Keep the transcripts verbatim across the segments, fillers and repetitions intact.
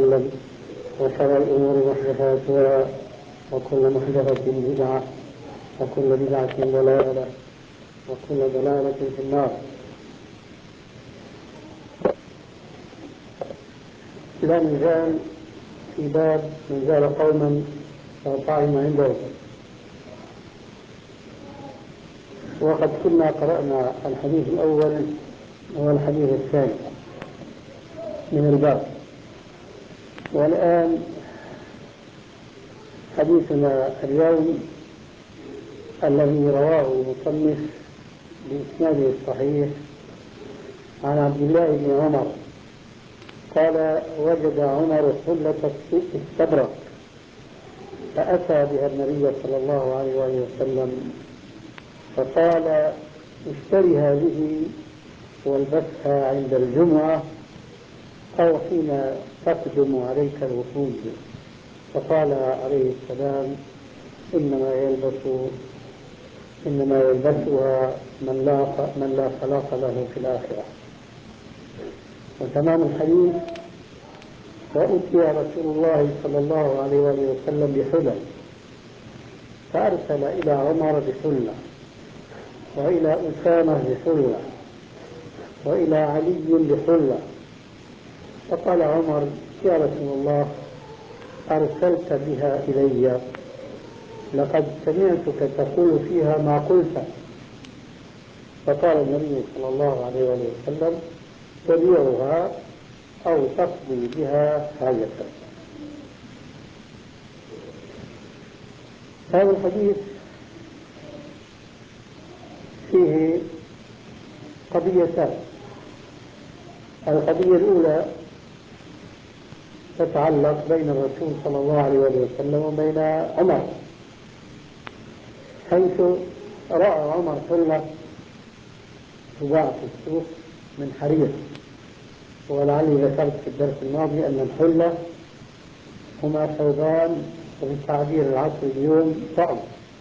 وسلم، وشر الأمور محدثاتها، وكل محدثة بدعة، وكل بدعة ضلالة، وكل ضلالة في النار. لا نزال في باب من زال قوما فطعم عندهم، وقد كنا قرأنا الحديث الأول والحديث الثاني من الباب، والآن حديثنا اليوم الذي رواه المصنف بإسناده الصحيح عن عبد الله بن عمر قال: وجد عمر حلة استبرق فأتى بها النبي صلى الله عليه وسلم فقال: اشتري هذه والبسها عند الجمعة أو حين تقدم عليك الوفود. فقال عليه السلام: إنما يلبس إنما يلبسها من لا من لا خلاق له في الآخرة. وتمام الحديث: وأتي رسول الله صلى الله عليه وسلم بحلل، فأرسل إلى عمر بحلة، وإلى أسامة بحلة، وإلى علي بحلة. فقال عمر: يا رسول الله، أرسلت بها إلي، لقد سمعتك تقول فيها ما قلت. فقال النبي صلى الله عليه وسلم: تبيعها أو تقضي بها حاجتك. هذا الحديث فيه قضيتان. القضية الأولى تتعلق بين الرسول صلى الله عليه وسلم وبين عمر، حيث رأى عمر حلة تباع في السوق من حرير، ولعلي ذكرت في الدرس الماضي أن الحلة هما ثوبان وبالتعبير العصري اليوم طعم.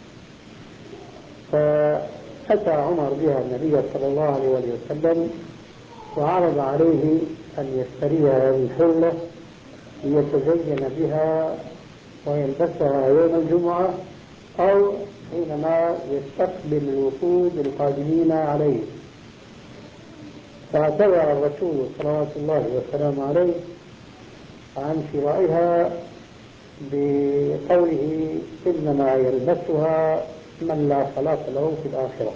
فأتى عمر بها النبي صلى الله عليه وسلم وعرض عليه أن يشتري هذه الحلة ليتزين بها ويلبسها يوم الجمعة أو حينما يستقبل الوفود القادمين عليه. فاعتذر الرسول صلوات الله وسلامه عليه عن شرائها بقوله: إنما يلبسها من لا خلاق له في الآخرة.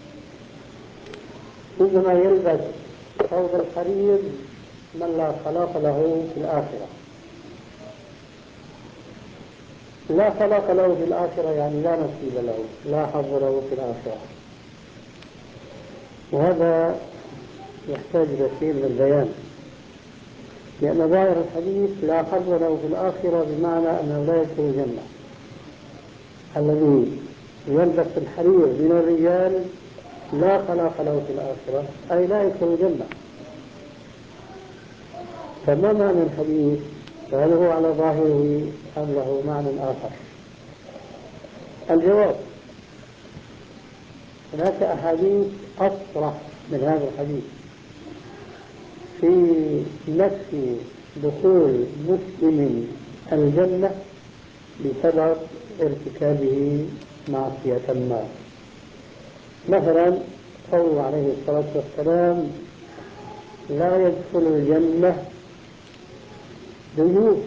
إنما يلبس ثوب الحرير من لا خلاق له في الآخرة. لا خلاق له في الآخرة يعني لا نصيب له، لا حظ له في الآخرة. وهذا يحتاج إلى شيء من البيان، لأن ظاهر الحديث لا حظ له في الآخرة بمعنى أنه لا يدخل الجنة. الذي يلبس الحرير من الرجال لا خلاق له في الآخرة أي لا يدخل الجنة. فما معنى الحديث؟ وهل هو على ظاهره أم له معنى آخر؟ الجواب: هناك أحاديث أصرح من هذا الحديث في نفي دخول مسلم الجنة بسبب ارتكابه معصية ما. مثلا قول عليه الصلاة والسلام: لا يدخل الجنة ديوث،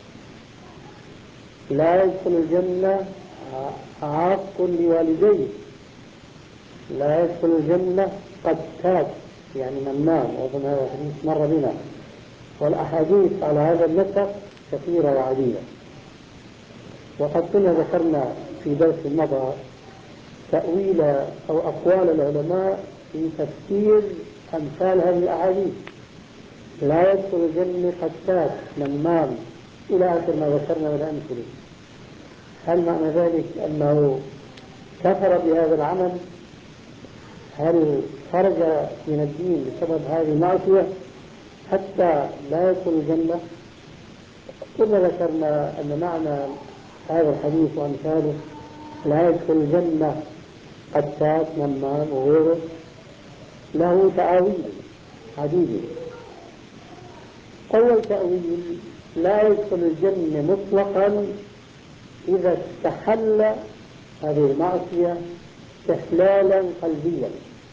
لا يدخل الجنة عاق لوالديه، لا يدخل الجنة قتات يعني منام. وأظن هذا الحديث مر بنا، والأحاديث على هذا النسق كثيرة وعديدة. وقد كنا ذكرنا في درس مضى تأويل أو أقوال العلماء في تفسير أمثال هذه الأحاديث: لا يدخل الجنة قتات منام إلى آخر ما ذكرنا من الأمثلة. هل معنى ذلك أنه كفر بهذا العمل؟ هل خرج من الدين بسبب هذه المعصية حتى لا يدخل الجنة؟ كنا ذكرنا أن معنى هذا الحديث وأمثاله لا يدخل الجنة قتات نمام وغيره له تأويل عديدة. أول تأويل لا يدخل الجنة مطلقا إذا استحل هذه المعصية استحلالا قلبيا.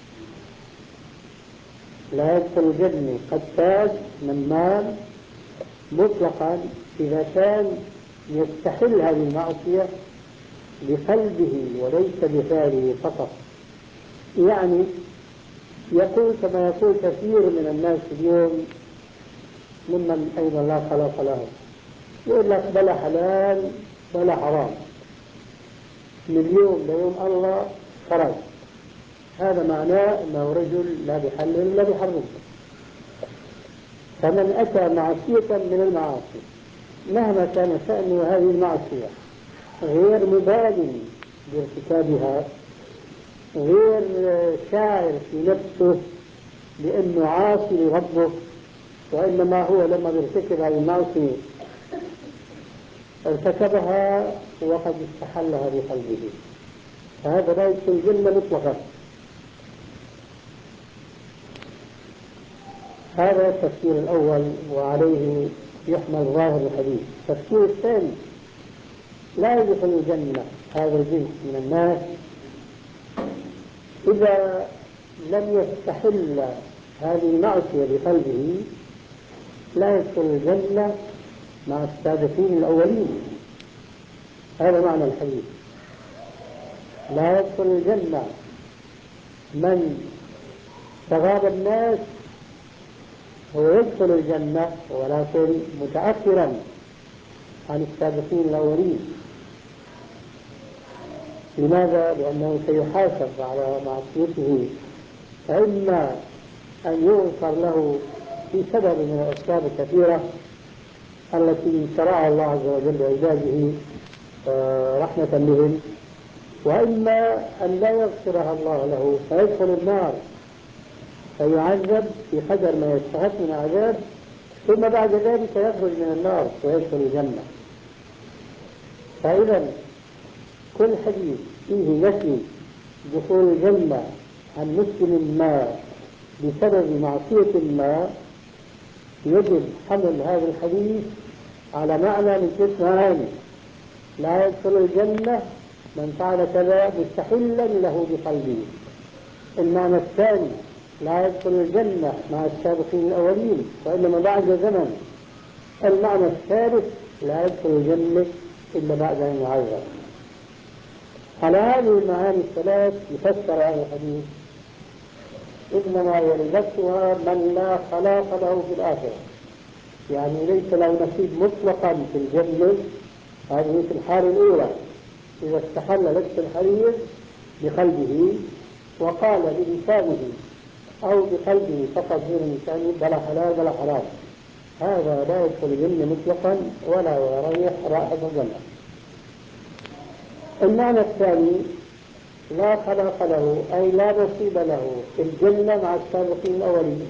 لا يدخل الجنة قتال نمام مطلقا إذا كان يستحل هذه المعصية بقلبه وليس بفعله فقط. يعني يقول كما يقول كثير من الناس اليوم ممن أيضا لا خلاق لهم، يقول لك بلا حلال بلا حرام، من اليوم ليوم الله خرج. هذا معناه أنه رجل لا بيحلل ولا بيحرم. فمن أتى معصية من المعاصي مهما كان شأنه هذه المعصية غير مبالٍ بارتكابها، غير شاعر في نفسه بأنه عاصي لربه، وإنما هو لما بيرتكب هذه المعصية ارتكبها وقد استحلها بقلبه، فهذا لا يدخل الجنة مطلقا. هذا التفسير الأول وعليه يحمل ظاهر الحديث. التفسير الثاني: لا يدخل الجنة هذا الجنس من الناس إذا لم يستحل هذه المعصية بقلبه. لا يدخل الجنة مع السابقين الأولين، هذا معنى الحديث. لا يدخل الجنة من تغاب الناس، هو يدخل الجنة ولكن متأخرا عن السابقين الأولين. لماذا؟ لأنه سيحاسب على معصيته، فإما أن يغفر له في سبب من الأسباب الكثيرة التي شرعها الله عز وجل لعباده رحمة بهم، وإما أن لا يغفرها الله له فيدخل النار فيعذب في قدر ما يستحق من عذاب، ثم بعد ذلك يخرج من النار ويدخل الجنة. فإذا كل حديث فيه نفي دخول الجنة عن مسلم ما بسبب معصية ما يجب حمل هذا الحديث على معنى من ثلاث معاني: لا يدخل الجنة من فعل كذا مستحلا له بقلبه. المعنى الثاني: لا يدخل الجنة مع السابقين الأولين وإنما بعد زمن. المعنى الثالث: لا يدخل الجنة إلا بعد أن يعذب. على هذه المعاني الثلاث يفسر هذا الحديث: إنما يلبسها من لا خلاق له في الآخرة، يعني ليس له نصيب مطلقا في الجنة. هذه في الحالة الأولى إذا استحل لبس الحرير بقلبه وقال بلسانه أو بقلبه فقط دون لسانه بلا حلال بلا حرام، هذا لا يدخل الجنة مطلقا ولا يريح رائحة الجنة. المعنى الثاني: لا خلاق له، أي لا نصيب له في الجنة مع السابقين الأولين.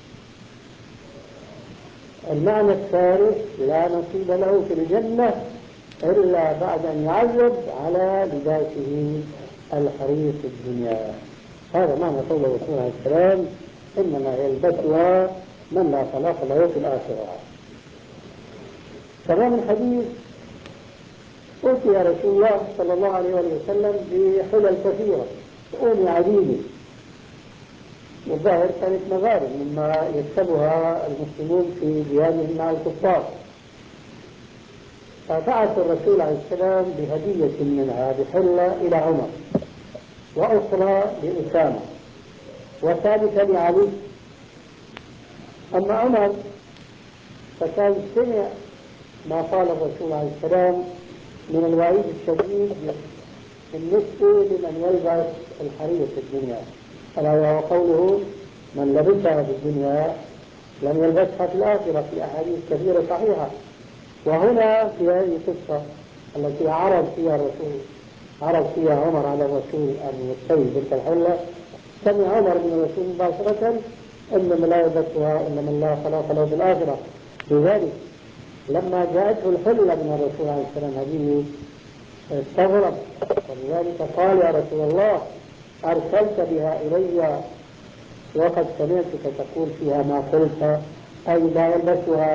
المعنى الثالث: لا نصيب له في الجنة إلا بعد أن يعذب على لباسه الحرير في الدنيا. هذا معنى قوله رسول الله عليه السلام: إنما يلبسها من لا خلاق له في الآخرة. تمام الحديث: أوتي رسول الله صلى الله عليه وسلم بحلل كثيرة شؤون عديدة، والظاهر كانت مغارب مما يكسبها المسلمون في جهادهم مع الكفار. فبعث الرسول عليه السلام بهدية منها بحلة إلى عمر، وأخرى لأسامة، وثالثة لعلي. أما عمر فكان سمع ما قال الرسول عليه السلام من الوعيد الشديد بالنسبة لمن يلبس الحرير في الدنيا، ألا وهو قوله: من لبسها في الدنيا لم يلبسها في الآخرة، في أحاديث كثيرة صحيحة. وهنا في هذه القصة التي عرض فيها الرسول عرض فيها عمر على الرسول أن يستوي تلك الحلة، سمع عمر من الرسول مباشرة: إنما لا يلبسها إنما الله خلق له في الآخرة. لذلك لما جاءته الحلة من الرسول عليه السلام هذه استغرب، ولذلك قال: يا رسول الله أرسلت بها إلي وقد سمعتك تقول فيها ما قلت، أي لا يلبسها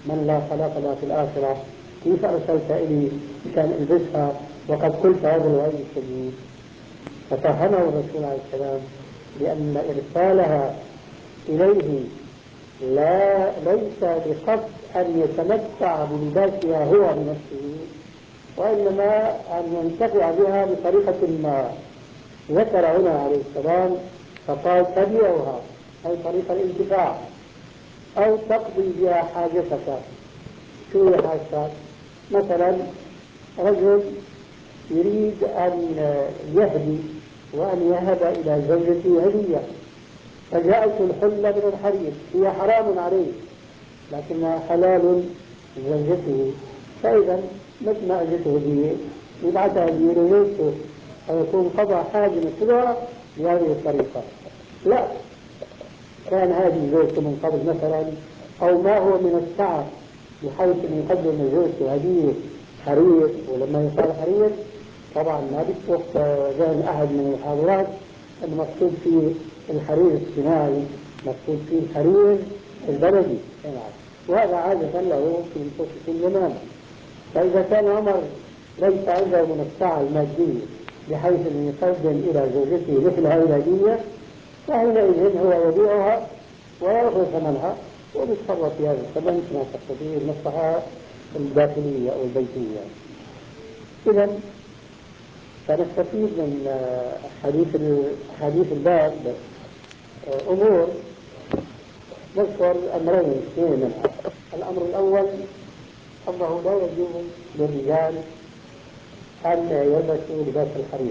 من لا خلاق له في الآخرة كيف أرسلت إلي كان ألبسها وقد قلت هذا الوعيد الشديد؟ ففهمه الرسول عليه السلام بأن إرسالها إليه لا ليس بقصد أن يتمتع بلباسها هو بنفسه، وإنما أن ينتفع بها بطريقة ما. ذكر هنا عليه السلام فقال تبيعها أي طريق الانتفاع، أو تقضي بها حاجتك. شو هي حاجتك؟ مثلا رجل يريد أن يهدي وأن يهب إلى زوجته هدية، فجاءت الحلة من الحرير، هي حرام عليه لكنها حلال لزوجته، فإذا مثل ما أجته هدية يبعثها هدية لزوجته أو يكون قضى حاجة مثلها بهذه الطريقة. لا، كان هذه زوجته من قبل مثلا، أو ما هو من السعة بحيث أن يقدم لزوجته هدية حرير، ولما يقال حرير طبعا ما بيتوق ذهن أحد من الحاضرات المقصود فيه الحرير الصناعي، مقصود فيه الحرير البلدي، وهذا عادة له في منتصف الزمان. فإذا كان عمر ليس عنده من السعة المادية بحيث أن يقدم إلى زوجته مثل هذه الهدية، فحينئذ هو يبيعها ويأخذ ثمنها ويتصرف في هذا الثمن كما تقتضيه المصلحة الداخلية أو البيتية. إذا فنستفيد من حديث حديث الباب أمور، نذكر أمرين اثنين منها. الأمر الأول أنه لا يجوز للرجال أن يلبسوا لباس الحرير،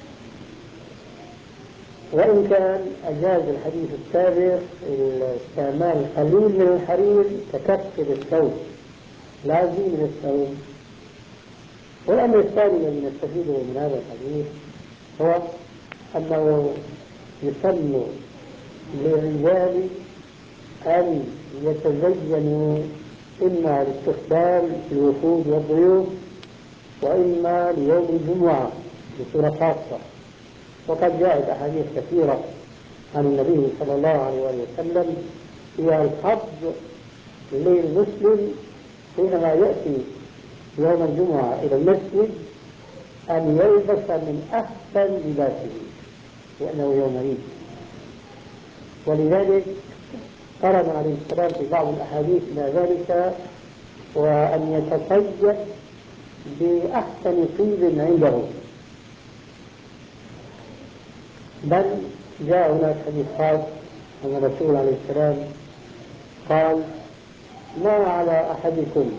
وإن كان أجاز الحديث السابق استعمال قليل من الحرير ككف الثوب لا زين الثوب. والأمر الثاني الذي نستفيده من هذا الحديث هو أنه يسن للرجال أن يتزينوا إما لاستقبال الوفود والضيوف وإما ليوم الجمعة بصورة خاصة. وقد جاءت أحاديث كثيرة عن النبي صلى الله عليه وسلم فيها الحظ للمسلم حينما يأتي يوم الجمعة إلى المسجد أن يلبس من أحسن لباسه لأنه يوم عيد. ولذلك قرن عليه السلام في بعض الأحاديث إلى ذلك وأن يتطيب بأحسن طيب عنده. بل جاء هناك حديث خاص أن الرسول عليه السلام قال ما على أحدكم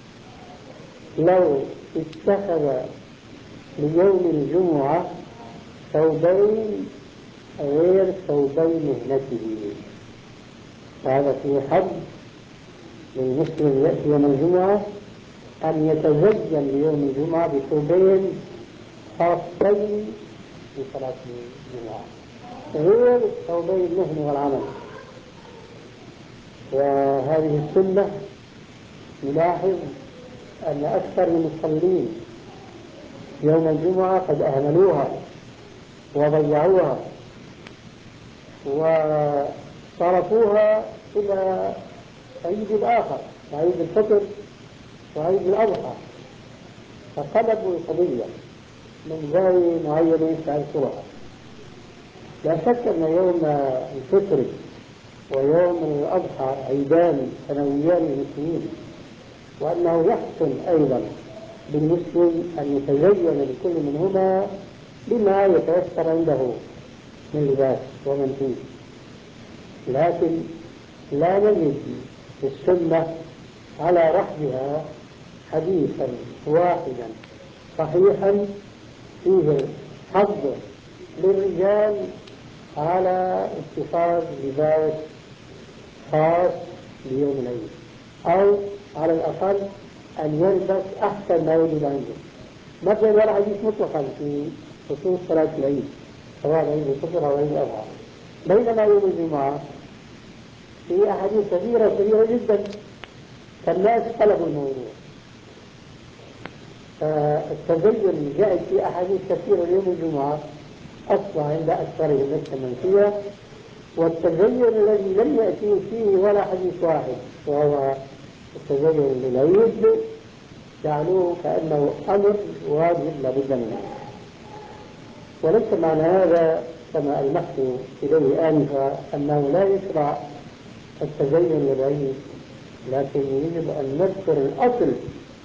لو اتخذ ليوم الجمعة ثوبين غير ثوبي مهنته. فهذا في حد للمسلم يأتي يوم الجمعة أن يتزين ليوم الجمعة بثوبين خاصين لصلاة الجمعة غير ثوبي المهن والعمل. وهذه السنة نلاحظ أن أكثر المصلين يوم الجمعة قد أهملوها وضيعوها وصرفوها إلى عيد الآخر عيد الفطر وعيد الأضحى، فقلبوا القضية من زاوية معينة سأذكرها. لا شك أن يوم الفطر ويوم الأضحى عيدان سنويان للمسلمين، وأنه يحسن أيضا بالمسلم أن يتزين لكل منهما بما يتيسر عنده من لباس ومنتوج. لكن لا نجد في السنة على رحبها حديثا واحدا صحيحا فيه حظ للرجال على اتخاذ لباس خاص ليوم العيد، أو على الأقل أن يلبس أحسن ما يوجد عنده. مثلا ولا حديث مطلقا في خصوص صلاة العيد سواء عيد الفطر أو عيد الأضحى، بينما يوم الجمعة في أحاديث كثيرة كثيرة جدا فالناس قلبوا الموضوع. فالتزين جاءت في أحاديث كثيرة يوم الجمعة أصبح عند أكثرهم نفسا منسية، والتزين الذي لم يأتي فيه ولا حديث واحد وهو التزين للعيد جعلوه كأنه أمر واجب لابد منه، وليس معنى هذا كما ألمحت إليه آنفا أنه لا يشرع التزين للعيد، لكن يجب أن نذكر الأصل.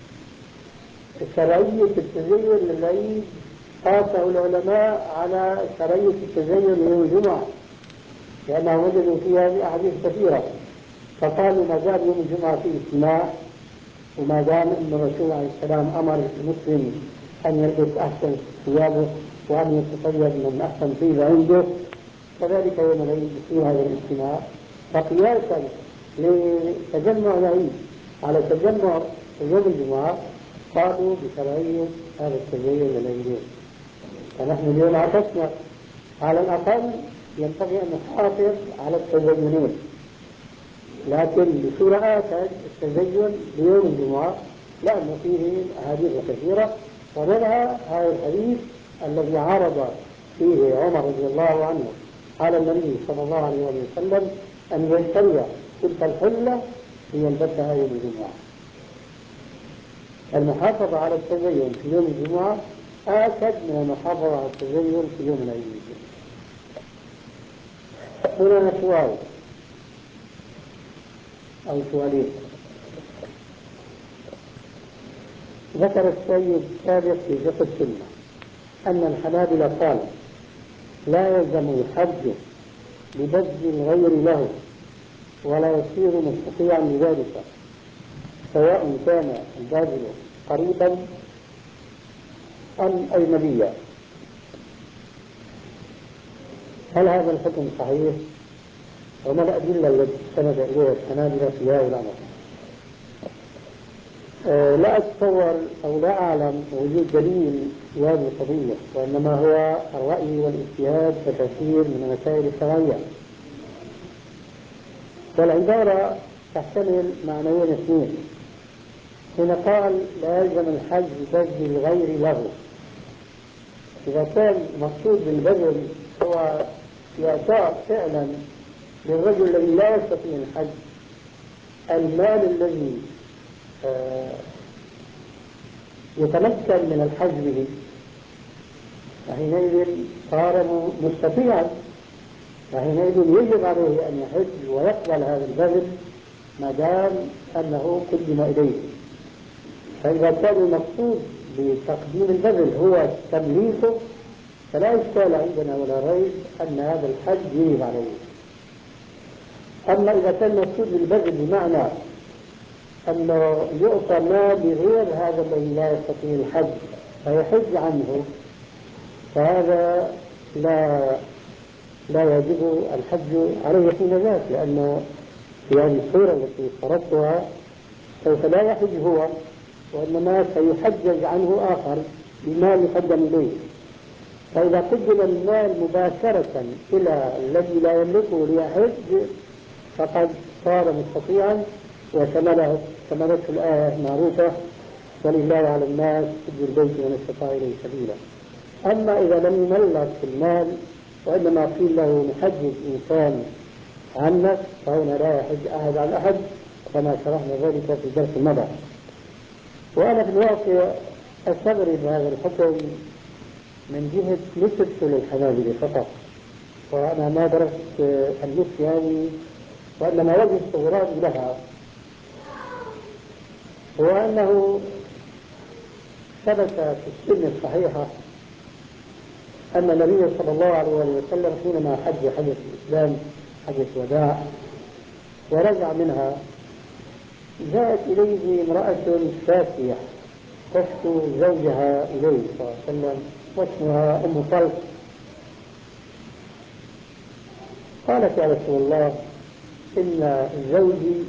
شرعية التزين للعيد قاسه العلماء على شرعية التزين ليوم الجمعة، لأنهم وجدوا في هذه أحاديث كثيرة، فقالوا ما دام يوم الجمعة فيه اجتماع، وما دام أن الرسول عليه السلام أمر المسلم أن يلبس أحسن ثيابه وأن يتطيب من أحسن طيب عنده، كذلك يوم العيد يصير هذا الاجتماع. فقياسا لتجمع العيد على تجمع يوم الجمعة قالوا بشرعية هذا التزين للعيدين. فنحن اليوم عكسنا، على الأقل ينبغي أن نحافظ على التزينين، لكن بصورة آكد التزين ليوم الجمعة لأنه فيه أحاديث كثيرة، ومنها هذا الحديث الذي عرض فيه عمر رضي الله عنه على النبي صلى الله عليه وسلم أن يشتري تلك الحلة ليلبسها يوم الجمعة. المحافظة على التزين في يوم الجمعة آكد من المحافظة على التزين في يوم العيد. هنا سؤال أو سؤالين. ذكر السيد السابق في فقه السنة أن الحنابلة قال لا يلزم الحج ببذل الغير له ولا يصير مستطيعا لذلك، سواء كان الباذل قريبا أم أجنبيا. هل هذا الحكم صحيح؟ وما الأدلة التي استند إليها الحنابلة في هذا الأمر؟ أه لا أتصور أو لا أعلم وجود دليل في هذه القضية، وإنما هو الرأي والاجتهاد ككثير من المسائل الشرعية. والعبارة تحتمل معنيين اثنين. هنا قال لا يلزم الحج ببذل الغير له. إذا كان مقصود بالبذل هو إعطاء فعلا للرجل الذي لا يستطيع الحج المال الذي آه يتمكن من الحج به، فحينئذ صار مستطيعا، فحينئذ يجب عليه أن يحج ويقبل هذا البذل ما دام أنه قدم إليه. فإذا كان المقصود بتقديم البذل هو تمليكه فلا إشكال عندنا ولا ريب أن هذا الحج يجب عليه. أما إذا كان المقصود بالبذل بمعنى أنه يعطى مال لغير هذا الذي لا يستطيع الحج فيحج عنه، فهذا لا لا يجب الحج عليه حين ذاك، لأنه في هذه الصورة التي فرضتها سوف لا يحج هو، وإنما سيحجج عنه آخر بمال يقدم إليه. فإذا قدم المال مباشرة إلى الذي لا يملكه ليحج فقد صار مستطيعا وشمله شملته الآية المعروفة ولله على الناس حج البيت من استطاع إليه سبيلا. أما إذا لم يملك المال وإنما قيل له نحجج إنسان عنك فهنا لا يحج أحد عن أحد كما شرحنا ذلك في الدرس الماضي. وأنا في الواقع أستغرب هذا الحكم من جهة نسبته للحنابلة فقط، وأنا ما درست النسبة هذه وإنما وجه استغراب لها هو أنه ثبت في السنة الصحيحة أن النبي صلى الله عليه وسلم حينما حج حجة الإسلام حجة وداع ورجع منها جاءت إليه امرأة شافية تشكو زوجها إليه صلى الله عليه وسلم واسمها أم طلق. قالت يا رسول الله إن زوجي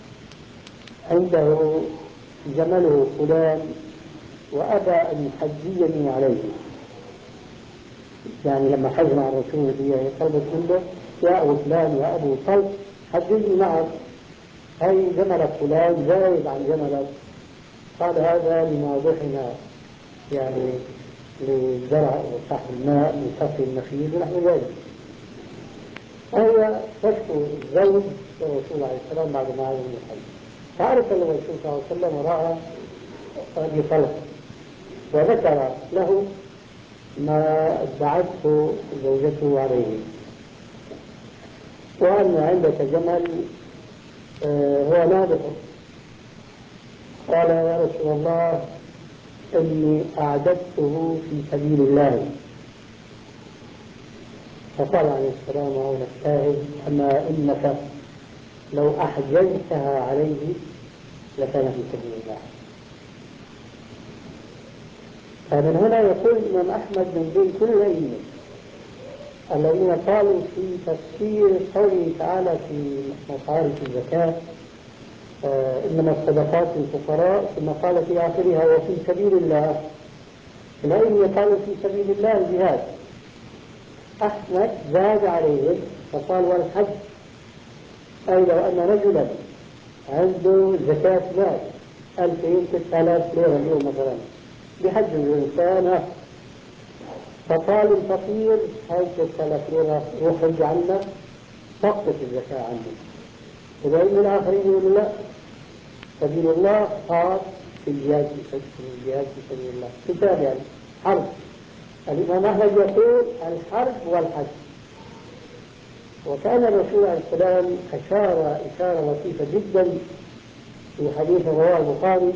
عنده جمله فلان وأبى أن يحجيني عليه. يعني لما حج مع الرسول هي طلبت منه يا أبو فلان يا أبو طلق حجيني معك، أي جمل فلان زايد عن جملك. قال هذا لموضوعنا يعني للزرع وصح الماء من سقي النخيل ونحو ذلك. وهي تشكو الزوج للرسول عليه السلام بعد ما عاد من الحج. فأرسل الرسول صلى الله عليه وسلم ورأى أبي طلحة وذكر له ما ادعته زوجته عليه، وأن عندك جمل هو نابح. قال يا رسول الله إني أعددته في سبيل الله. فقال عليه السلام وهنا الشاهد أما إنك لو أحجزتها عليه لكان في سبيل الله. فمن هنا يقول الإمام أحمد من بين كل الأئمة الذين قالوا في تفسير قوله تعالى في مصارف الزكاة آه إنما الصدقات للفقراء، ثم قال في آخرها وفي سبيل الله، الأئمة قالوا في سبيل الله الجهاد. أحمد زاد عليهم فقال والحج، أي لو أن رجلا عنده زكاة مال ألفين ستة آلاف ليرة اليوم مثلا بحج الإنسان، فقال الفقير هاي ستة آلاف ليرة روح حج عنا سقط الزكاة عنه. والعلم الآخرين يقولوا لا، سبيل الله خاص في الجهاد في الجهاد في سبيل الله كتاب يعني حرب. الإمام أحمد يقول الحرب والحج. وكان الرسول عليه السلام أشار إشارة لطيفة جدا في حديث رواه البخاري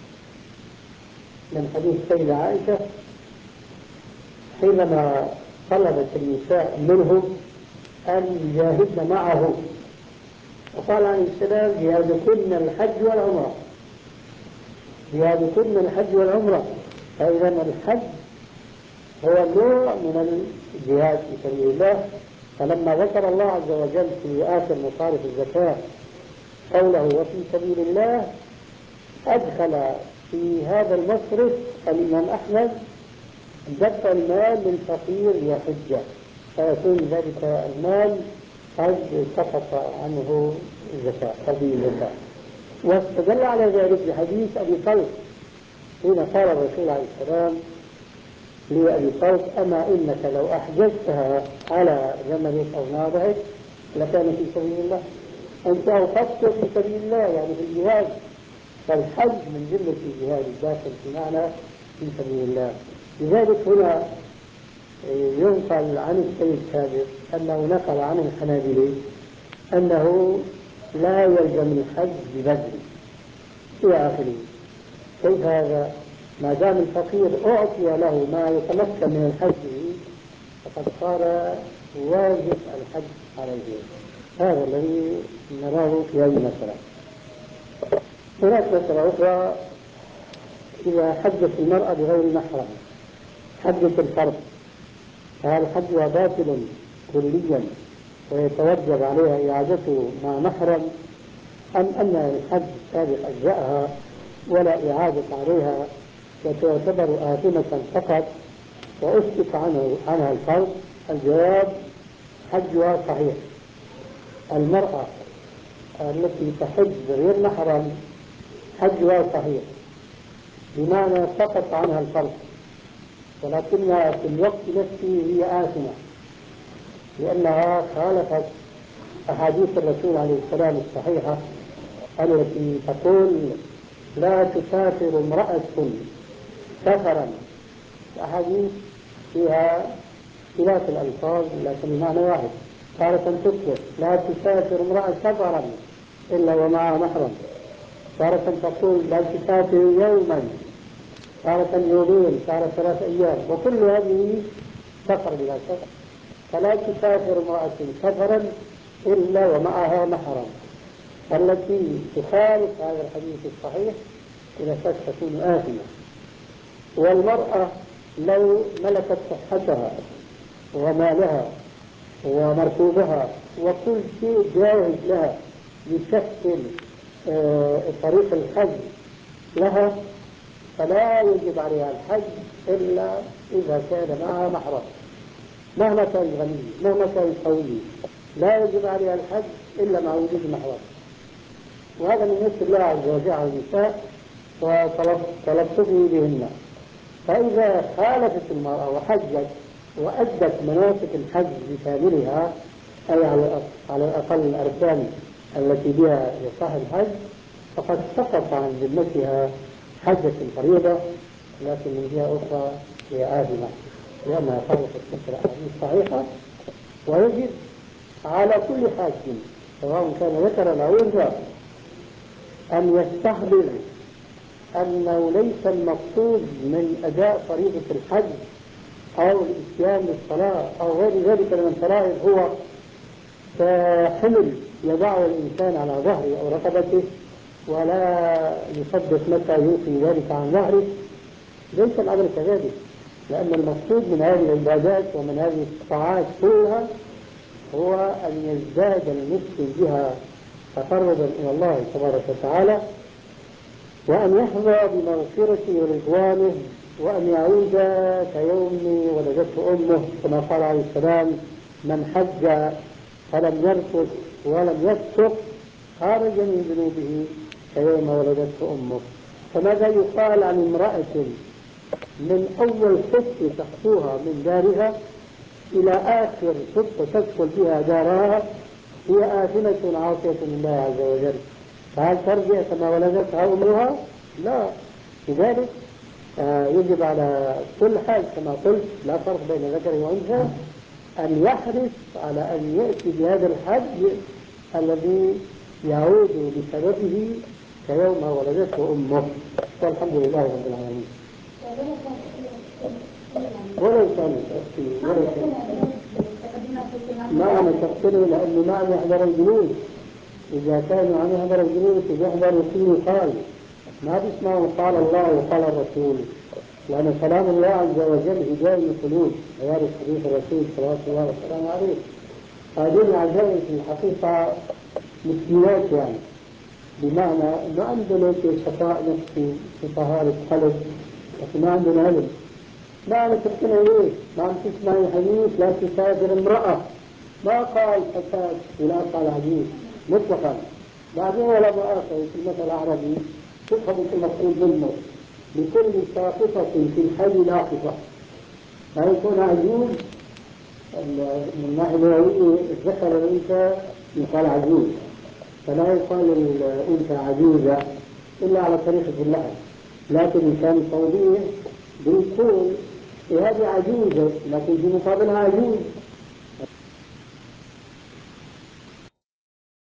من حديث السيدة عائشة حينما طلبت النساء منه أن يجاهدن معه، وقال عليه السلام جهادكن الحج والعمرة، جهادكن الحج والعمرة. فإذا الحج هو نوع من الجهاد في سبيل الله. فلما ذكر الله عز وجل في آخر مصارف الزكاة قوله وفي سبيل الله أدخل في هذا المصرف الإمام أحمد دفع المال للفقير يحج، فيكون ذلك المال قد سقط عنه الزكاة قضية الزكاة. واستدل على ذلك بحديث أبي طلحة حين قال الرسول عليه السلام لأبي طلحة أما إنك لو أحجزتها على جملك أو ناضعك لكان في سبيل الله. أنت أوقفت في سبيل الله يعني في الجهاد، فالحج من جملة الجهاد الداخل في معنى في سبيل الله. لذلك هنا ينقل عن السيد سابق أنه نقل عن الحنابلة أنه لا يلزم الحج ببذل إلى آخره. كيف هذا؟ ما دام الفقير أعطي له ما يتمكن من الحج فقد صار واجب الحج عليه. هذا الذي نراه في هذه المسألة. هناك مسألة أخرى، إذا حجت المرأة بغير محرم حجت الفرد، فهل حجها باطل كليا ويتوجب عليها إعادته مع محرم، أم أن الحج السابق أجزأها ولا إعادة عليها وتعتبر آثمة فقط وأسقط عنه عنها الفرض؟ الجواب حجها صحيح. المرأة التي تحج بغير محرم حجها صحيح بمعنى سقط عنها الفرض، ولكنها في الوقت نفسه هي آثمة لأنها خالفت أحاديث الرسول عليه السلام الصحيحة التي تقول لا تسافر امرأة سفرا. أحاديث فيها خلاف الألفاظ لكن المعنى واحد. تارة تذكر لا تسافر امرأة سفرا إلا ومعها محرم، تارة تقول لا تسافر يوما، تارة يومين، تارة ثلاث أيام، وكل هذه سفر بلا سفر. فلا تسافر امرأة سفرا إلا ومعها محرم. التي تخالف هذا الحديث الصحيح إلى شك تكون آثمة. والمرأة لو ملكت صحتها ومالها ومركوبها وكل شيء جاهز لها يشكل آه طريق الحج لها فلا يجب عليها الحج إلا إذا كان معها محرم. مهما كان غني مهما كان قوي لا يجب عليها الحج إلا مع وجود محرم. وهذا من نفس الله عز وجل على النساء وتلطفه بهن. فإذا خالفت المرأة وحجت وأدت مناسك الحج بكاملها أي على الأقل الأركان التي بها يصح الحج فقد سقط عن ذمتها حجة فريضة، لكن من جهة أخرى هي آثمة لأنها خالفت تلك الأحاديث الصحيحة. ويجب على كل حاج سواء كان ذكرا أو أنثى أن يستحضر أنه ليس المقصود من أداء فريضة الحج أو الإتيان بالصلاة أو غير ذلك من الفرائض هو كحمل يضعه الإنسان على ظهره أو رقبته ولا يصدق متى يوفي ذلك عن ظهره. ليس الأمر كذلك، لأن المقصود من هذه العبادات ومن هذه الطاعات كلها هو أن يزداد المسلم بها تقربا إلى الله تبارك وتعالى، وأن يحظى بمغفرته ورضوانه، وأن يعود كيوم ولدته أمه كما قال عليه السلام: من حج فلم يرفث ولم يفسق خرج من ذنوبه كيوم ولدته أمه. فماذا يقال عن امرأة من أول خطة تخطوها من دارها إلى آخر خطة تدخل بها دارها هي آثمة عاصية لله عز وجل؟ فهل ترجع كما ولدتها أمها؟ لا. لذلك آه يجب على كل حال كما قلت لا فرق بين ذكر وأنثى أن يحرص على أن يأتي بهذا الحج الذي يعود بسببه كيوم ولدته أمه. والحمد لله رب العالمين. ولو كان ولو كان ما أنا تقتله لأنه ما عم يحضر الجنود. إذا كانوا عم يحضر الجنود يحضروا فيه قال ما بيسمعوا قال الله وقال الرسول، لأن كلام الله عز وجل هداية القلوب ويعرف حديث الرسول صلى الله عليه وسلم عليه. هذه العجائب في الحقيقة مسكينات، يعني بمعنى ما عندنا صفاء نفسي في طهارة قلب، لكن ما عندنا علم. ما عم تحكينا ليه؟ ما عم تسمعي حديث لا تسافر امرأة، ما قال فتاة ولا قال عجيز مطلقا. بعدين ولا مؤاخذة في المثل العربي تفهم المقصود منه: لكل ساقطة في الحي لاقطة. لا يكون عجوز من الناحية النووية الذكر والأنثى يقال عجوز، فلا يقال الأنثى عجوزة إلا على طريقة اللحن، لكن إن كان توضيح بيقول هذه عجوزة لكن في مقابلها عجوز